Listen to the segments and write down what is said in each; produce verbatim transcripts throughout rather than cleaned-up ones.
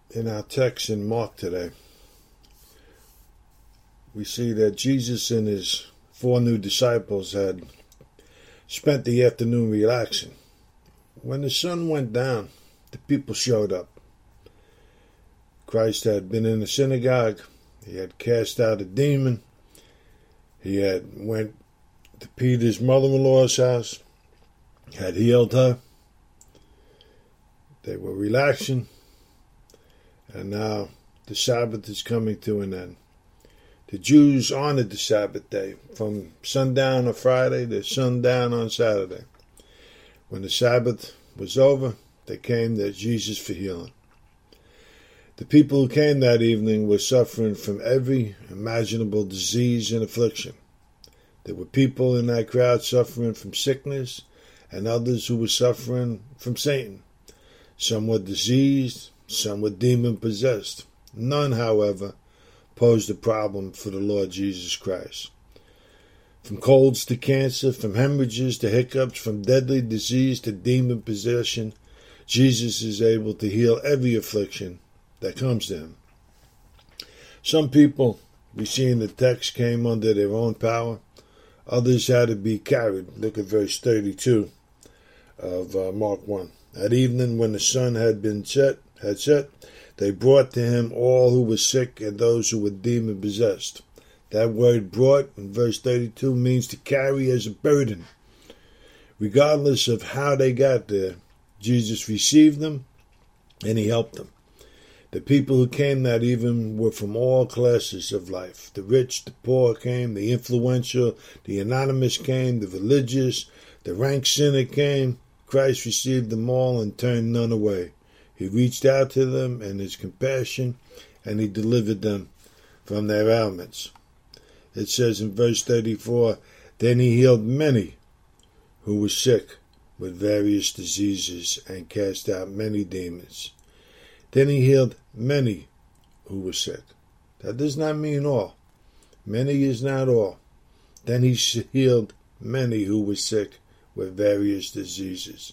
in our text in Mark today, we see that Jesus and his four new disciples had spent the afternoon relaxing. When the sun went down, the people showed up. Christ had been in the synagogue. He had cast out a demon. He had went to Peter's mother-in-law's house, had healed her. They were relaxing, and now the Sabbath is coming to an end. The Jews honored the Sabbath day from sundown on Friday to sundown on Saturday. When the Sabbath was over, they came to Jesus for healing. The people who came that evening were suffering from every imaginable disease and affliction. There were people in that crowd suffering from sickness, and others who were suffering from Satan. Some were diseased, some were demon-possessed. None, however, posed a problem for the Lord Jesus Christ. From colds to cancer, from hemorrhages to hiccups, from deadly disease to demon possession, Jesus is able to heal every affliction that comes to him. Some people, we see in the text, came under their own power. Others had to be carried. Look at verse thirty-two of uh, Mark one. At evening, when the sun had been set, had set, they brought to him all who were sick and those who were demon-possessed. That word brought in verse thirty-two means to carry as a burden. Regardless of how they got there, Jesus received them and he helped them. The people who came that evening were from all classes of life. The rich, the poor came, the influential, the anonymous came, the religious, the rank sinner came. Christ received them all and turned none away. He reached out to them in his compassion, and he delivered them from their ailments. It says in verse thirty-four, then he healed many who were sick with various diseases and cast out many demons. Then he healed many who were sick. That does not mean all. Many is not all. Then he healed many who were sick with various diseases.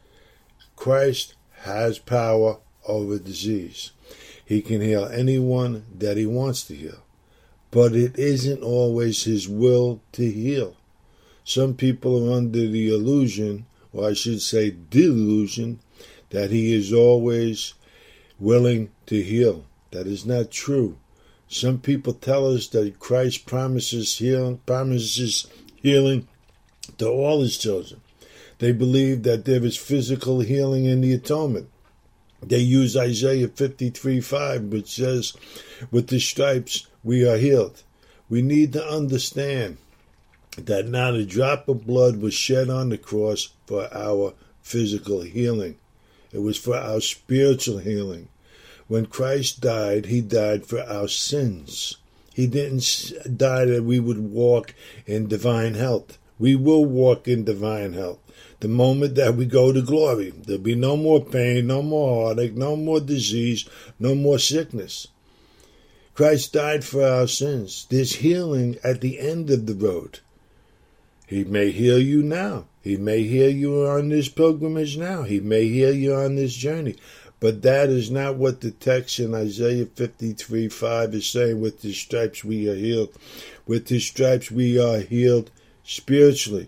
Christ has power over disease. He can heal anyone that he wants to heal. But it isn't always his will to heal. Some people are under the illusion, or I should say delusion, that he is always willing to heal. That is not true. Some people tell us that Christ promises healing, promises healing to all his children. They believe that there is physical healing in the atonement. They use Isaiah fifty-three five, which says, with the stripes we are healed. We need to understand that not a drop of blood was shed on the cross for our physical healing. It was for our spiritual healing. When Christ died, he died for our sins. He didn't die that we would walk in divine health. We will walk in divine health. The moment that we go to glory, there'll be no more pain, no more heartache, no more disease, no more sickness. Christ died for our sins. There's healing at the end of the road. He may heal you now. He may heal you on this pilgrimage now. He may heal you on this journey. But that is not what the text in Isaiah fifty-three five is saying. With his stripes we are healed. With his stripes we are healed spiritually.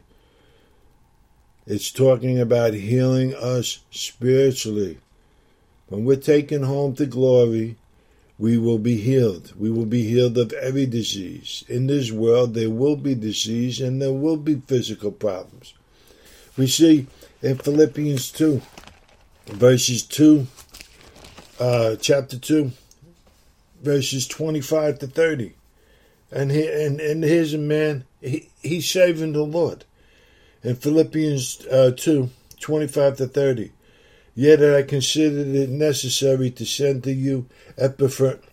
It's talking about healing us spiritually. When we're taken home to glory, we will be healed. We will be healed of every disease. In this world, there will be disease and there will be physical problems. We see in Philippians two, verses two, uh, chapter two, verses twenty-five to thirty. And, he, and, and here's a man, he, he's serving the Lord. In Philippians uh, two, twenty-five to thirty. Yet I considered it necessary to send to you Epaphroditus,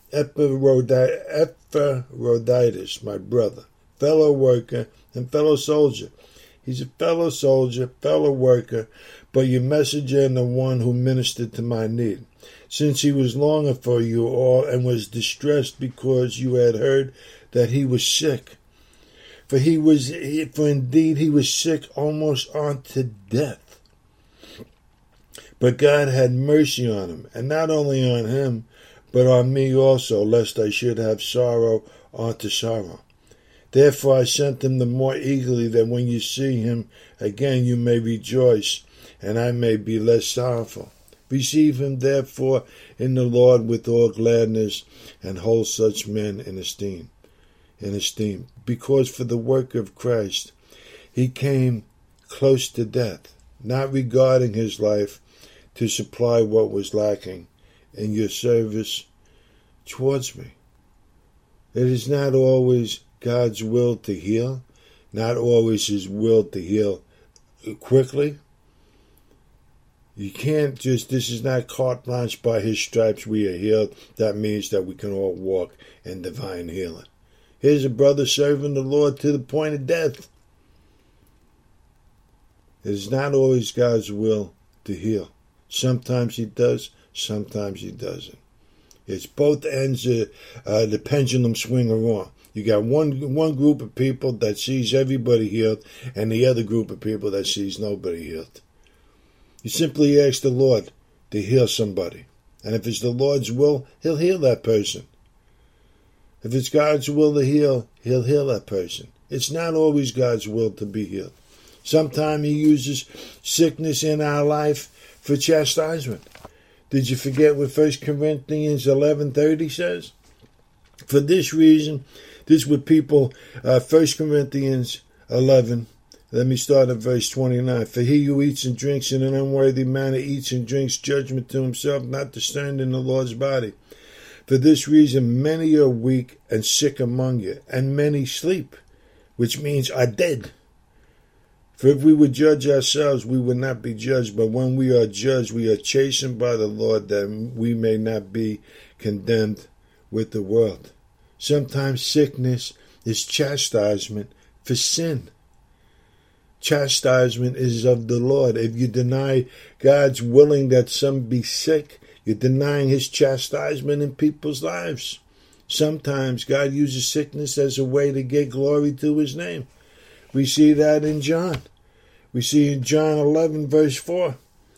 my brother, fellow worker, and fellow soldier. He's a fellow soldier, fellow worker, but your messenger and the one who ministered to my need. Since he was longing for you all and was distressed because you had heard that he was sick. For he was, for indeed he was sick almost unto death. But God had mercy on him, and not only on him, but on me also, lest I should have sorrow unto sorrow. Therefore I sent him the more eagerly, that when you see him again you may rejoice, and I may be less sorrowful. Receive him therefore in the Lord with all gladness, and hold such men in esteem, in esteem, because for the work of Christ he came close to death, not regarding his life, to supply what was lacking in your service towards me. It is not always God's will to heal, not always his will to heal quickly. You can't just, this is not carte blanche, by his stripes we are healed. That means that we can all walk in divine healing. Here's a brother serving the Lord to the point of death. It is not always God's will to heal. Sometimes he does, sometimes he doesn't. It's both ends of uh, the pendulum swing around. You got one one group of people that sees everybody healed, and the other group of people that sees nobody healed. You simply ask the Lord to heal somebody. And if it's the Lord's will, he'll heal that person. If it's God's will to heal, he'll heal that person. It's not always God's will to be healed. Sometimes he uses sickness in our life for chastisement. Did you forget what First Corinthians eleven thirty says? For this reason, this is what people, uh, First Corinthians eleven, let me start at verse twenty-nine. For he who eats and drinks in an unworthy manner eats and drinks judgment to himself, not discerning the Lord's body. For this reason, many are weak and sick among you, and many sleep, which means are dead. For if we would judge ourselves, we would not be judged. But when we are judged, we are chastened by the Lord, that we may not be condemned with the world. Sometimes sickness is chastisement for sin. Chastisement is of the Lord. If you deny God's willing that some be sick, you're denying his chastisement in people's lives. Sometimes God uses sickness as a way to get glory to his name. We see that in John. We see in John eleven, verse four.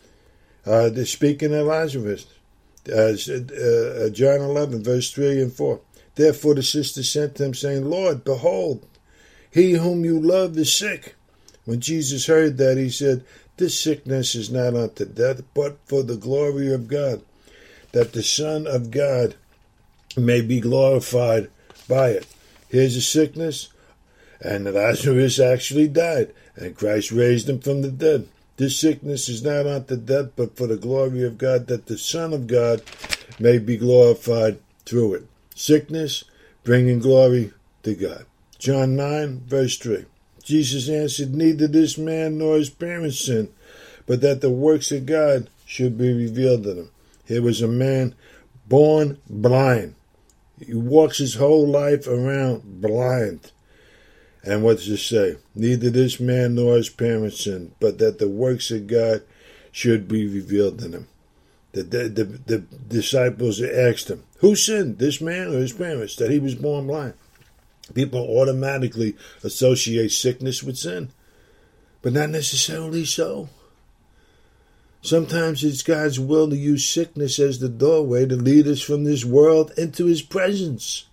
Uh, they're speaking of Lazarus. Uh, uh, John eleven, verse three and four. Therefore the sister sent to him, saying, Lord, behold, he whom you love is sick. When Jesus heard that, he said, this sickness is not unto death, but for the glory of God, that the Son of God may be glorified by it. Here's a sickness. And Lazarus actually died, and Christ raised him from the dead. This sickness is not unto death, but for the glory of God, that the Son of God may be glorified through it. Sickness, bringing glory to God. John nine, verse three. Jesus answered, neither this man nor his parents sinned, but that the works of God should be revealed in him. Here was a man born blind. He walks his whole life around blind. And what does it say? Neither this man nor his parents sinned, but that the works of God should be revealed in him. The, the, the, the disciples asked him, who sinned, this man or his parents, that he was born blind? People automatically associate sickness with sin, but not necessarily so. Sometimes it's God's will to use sickness as the doorway to lead us from this world into his presence.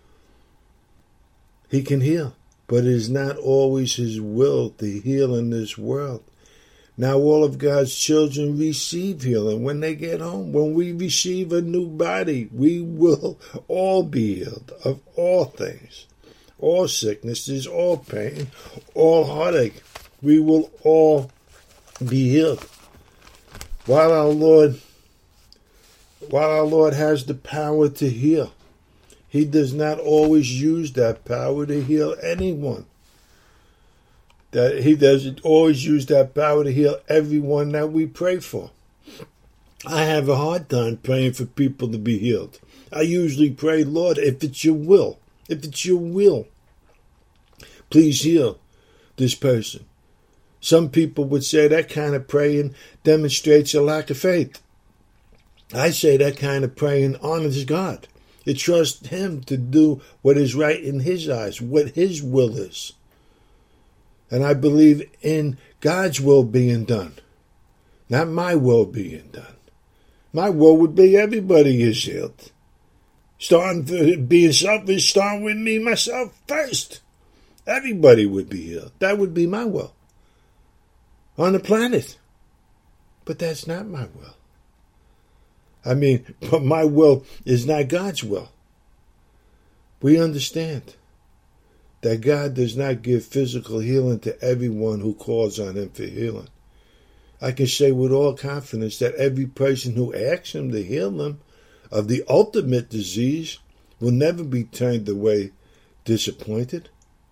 He can heal, but it is not always his will to heal in this world. Now all of God's children receive healing when they get home. When we receive a new body, we will all be healed of all things. All sicknesses, all pain, all heartache. We will all be healed. While our Lord, while our Lord has the power to heal, he does not always use that power to heal anyone. That he doesn't always use that power to heal everyone that we pray for. I have a hard time praying for people to be healed. I usually pray, Lord, if it's your will, if it's your will, please heal this person. Some people would say that kind of praying demonstrates a lack of faith. I say that kind of praying honors God. It trusts him to do what is right in his eyes, what his will is. And I believe in God's will being done, not my will being done. My will would be everybody is healed. starting being selfish, starting with me, myself first. Everybody would be healed. That would be my will on the planet. But that's not my will. I mean, but my will is not God's will. We understand that God does not give physical healing to everyone who calls on him for healing. I can say with all confidence that every person who asks him to heal them of the ultimate disease will never be turned away disappointed.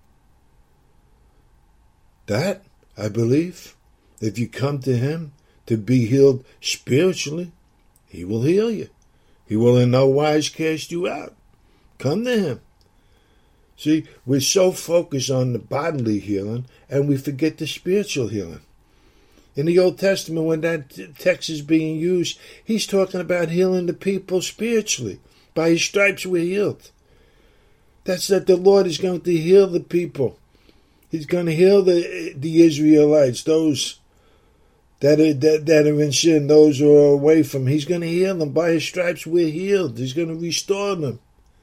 That, I believe, if you come to him to be healed spiritually, he will heal you. He will in no wise cast you out. Come to him. See, we're so focused on the bodily healing and we forget the spiritual healing. In the Old Testament, when that text is being used, he's talking about healing the people spiritually. By his stripes we're healed. That's that the Lord is going to heal the people. He's going to heal the the Israelites, those that are, that, that are in sin, those who are away from him. He's going to heal them. By his stripes we're healed. He's going to restore them.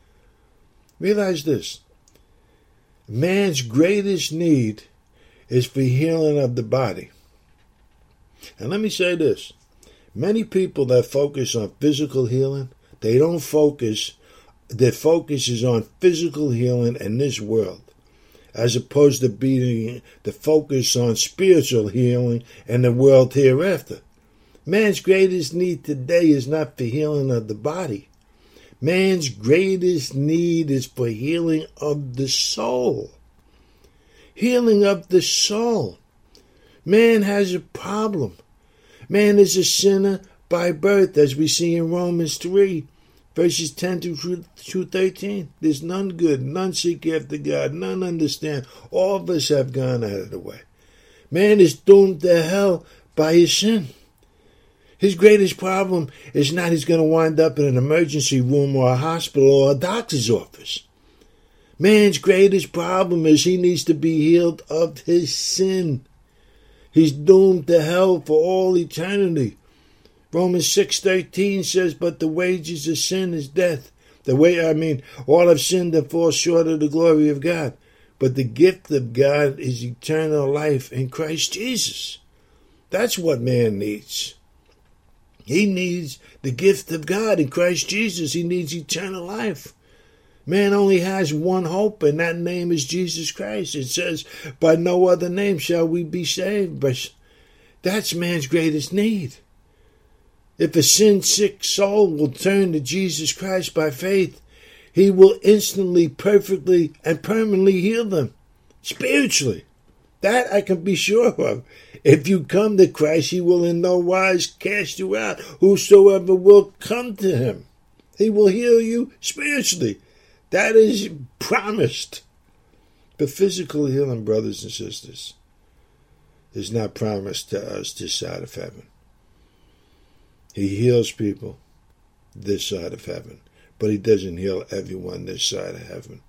Realize this. Man's greatest need is for healing of the body. And let me say this. Many people that focus on physical healing, they don't focus, their focus is on physical healing in this world, as opposed to being the focus on spiritual healing in the world hereafter. Man's greatest need today is not for healing of the body. Man's greatest need is for healing of the soul. Healing of the soul. Man has a problem. Man is a sinner by birth, as we see in Romans three, verses ten to thirteen. There's none good, none seek after God, none understand. All of us have gone out of the way. Man is doomed to hell by his sin. His greatest problem is not he's going to wind up in an emergency room or a hospital or a doctor's office. Man's greatest problem is he needs to be healed of his sin. He's doomed to hell for all eternity. Romans six thirteen says, but the wages of sin is death. The way, I mean, all have sinned and fall short of the glory of God. But the gift of God is eternal life in Christ Jesus. That's what man needs. He needs the gift of God in Christ Jesus. He needs eternal life. Man only has one hope, and that name is Jesus Christ. It says, by no other name shall we be saved. But that's man's greatest need. If a sin-sick soul will turn to Jesus Christ by faith, he will instantly, perfectly, and permanently heal them. Spiritually. That I can be sure of. If you come to Christ, he will in no wise cast you out. Whosoever will come to him, he will heal you spiritually. That is promised. But physical healing, brothers and sisters, is not promised to us this side of heaven. He heals people this side of heaven, but he doesn't heal everyone this side of heaven.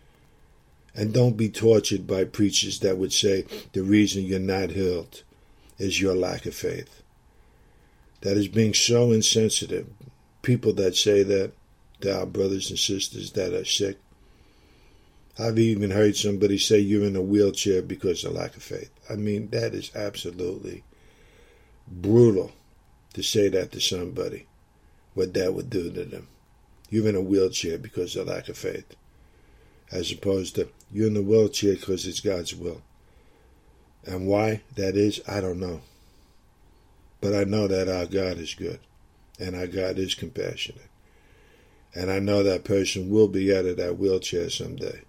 And don't be tortured by preachers that would say the reason you're not healed is your lack of faith. That is being so insensitive. People that say that to our brothers and sisters that are sick. I've even heard somebody say you're in a wheelchair because of lack of faith. I mean, that is absolutely brutal to say that to somebody, what that would do to them. You're in a wheelchair because of lack of faith. As opposed to, you're in the wheelchair because it's God's will. And why that is, I don't know. But I know that our God is good. And our God is compassionate. And I know that person will be out of that wheelchair someday.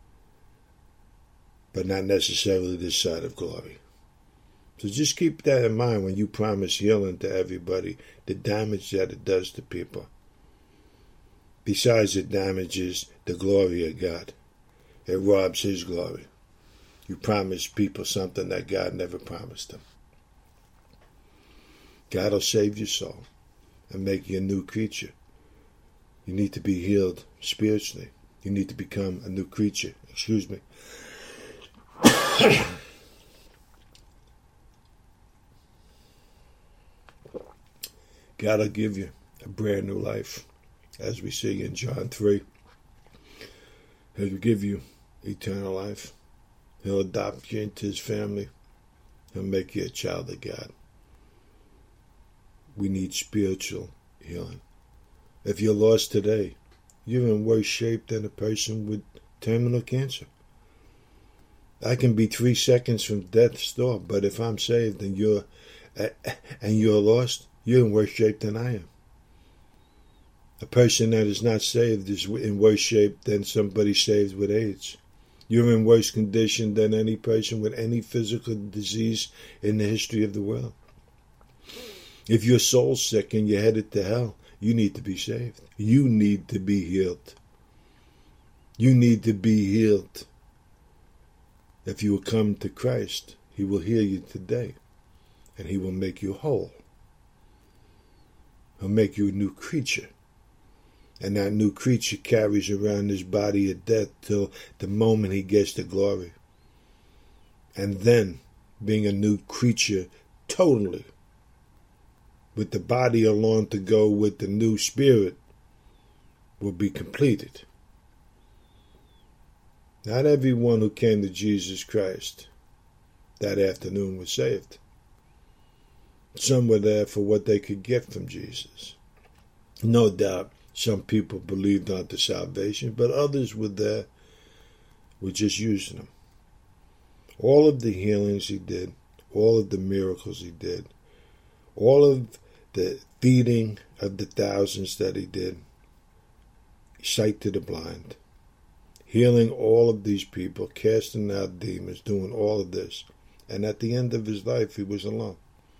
But not necessarily this side of glory. So just keep that in mind when you promise healing to everybody, the damage that it does to people. Besides, it damages the glory of God. It robs his glory. You promise people something that God never promised them. God will save your soul and make you a new creature. You need to be healed spiritually. You need to become a new creature. Excuse me. God will give you a brand new life. as we see in John three. He'll give you eternal life. He'll adopt you into his family. He'll make you a child of God. We need spiritual healing. If you're lost today, you're in worse shape than a person with terminal cancer. I can be three seconds from death's door, but if I'm saved and you're and you're lost, you're in worse shape than I am. A person that is not saved is in worse shape than somebody saved with AIDS. You're in worse condition than any person with any physical disease in the history of the world. If you're soul sick and you're headed to hell, you need to be saved. You need to be healed. You need to be healed. If you will come to Christ, he will heal you today, and he will make you whole. He'll make you a new creature. And that new creature carries around his body of death till the moment he gets to glory. And then, being a new creature totally, with the body along to go with the new spirit, will be completed. Not everyone who came to Jesus Christ that afternoon was saved. Some were there for what they could get from Jesus. No doubt, some people believed unto salvation, but others were there, were just using them. All of the healings he did, all of the miracles he did, all of the feeding of the thousands that he did, sight to the blind, healing all of these people, casting out demons, doing all of this. And at the end of his life, he was alone.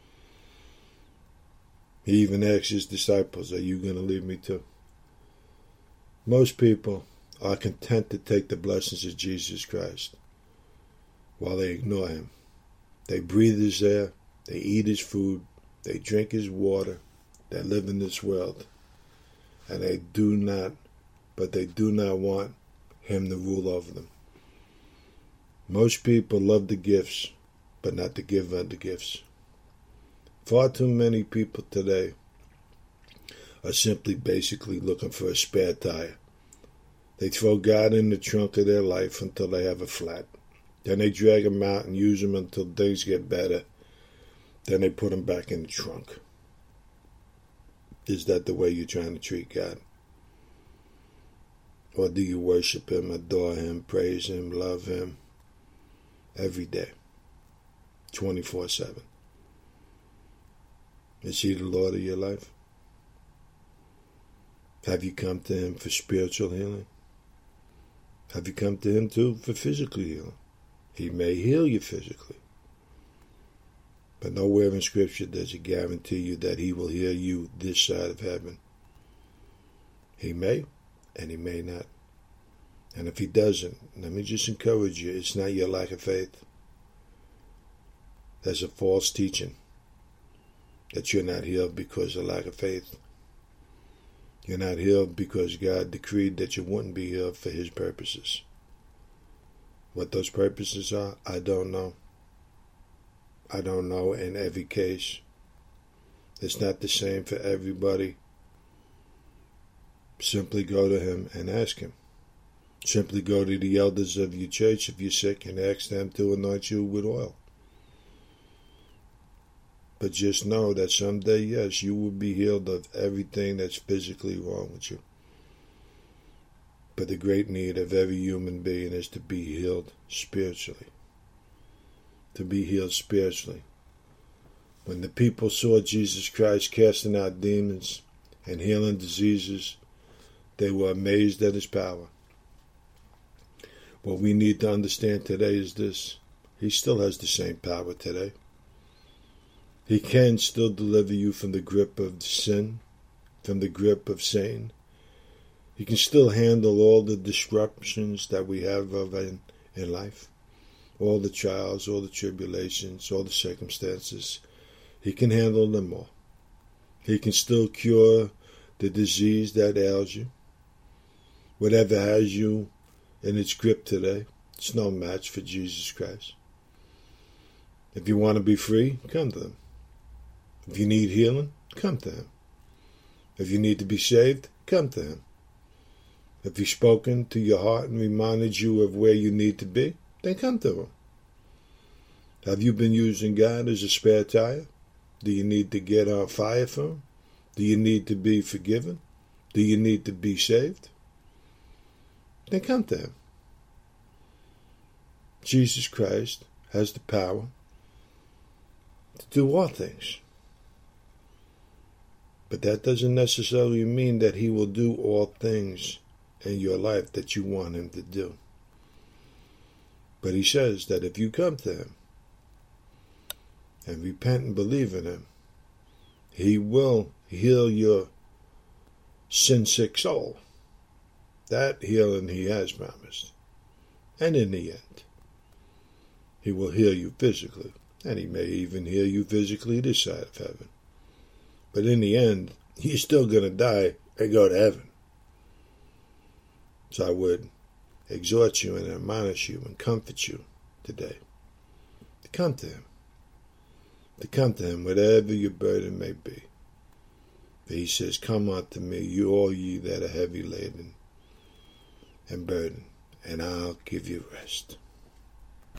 He even asked his disciples, are you going to leave me too? Most people are content to take the blessings of Jesus Christ while they ignore him. They breathe his air, they eat his food, they drink his water, they live in this world, and they do not, but they do not want him to rule over them. Most people love the gifts, but not the giver of the gifts. Far too many people today are simply basically looking for a spare tire. They throw God in the trunk of their life until they have a flat. Then they drag him out and use him until things get better. Then they put him back in the trunk. Is that the way you're trying to treat God? Or do you worship him, adore him, praise him, love him every day, twenty-four seven? Is he the Lord of your life? Have you come to him for spiritual healing? Have you come to him too for physical healing? He may heal you physically. But nowhere in Scripture does he guarantee you that he will heal you this side of heaven. He may, and he may not. And if he doesn't, let me just encourage you, it's not your lack of faith. That's a false teaching, that you're not healed because of lack of faith. You're not healed because God decreed that you wouldn't be healed for his purposes. What those purposes are, I don't know. I don't know in every case. It's not the same for everybody. Simply go to him and ask him. Simply go to the elders of your church if you're sick and ask them to anoint you with oil. But just know that someday, yes, you will be healed of everything that's physically wrong with you. But the great need of every human being is to be healed spiritually. To be healed spiritually. When the people saw Jesus Christ casting out demons and healing diseases, they were amazed at his power. What we need to understand today is this. He still has the same power today. He can still deliver you from the grip of sin, from the grip of Satan. He can still handle all the disruptions that we have of in, in life, all the trials, all the tribulations, all the circumstances. He can handle them all. He can still cure the disease that ails you. Whatever has you in its grip today, it's no match for Jesus Christ. If you want to be free, come to him. If you need healing, come to him. If you need to be saved, come to him. If he's spoken to your heart and reminded you of where you need to be, then come to him. Have you been using God as a spare tire? Do you need to get on fire for him? Do you need to be forgiven? Do you need to be saved? Then come to him. Jesus Christ has the power to do all things. But that doesn't necessarily mean that he will do all things in your life that you want him to do. But he says that if you come to him and repent and believe in him, he will heal your sin-sick soul. That healing he has promised. And in the end, he will heal you physically. And he may even heal you physically this side of heaven. But in the end, you're still going to die and go to heaven. So I would exhort you and admonish you and comfort you today to come to him. To come to him, whatever your burden may be. For he says, come unto me, you all ye that are heavy laden and burdened, and I'll give you rest.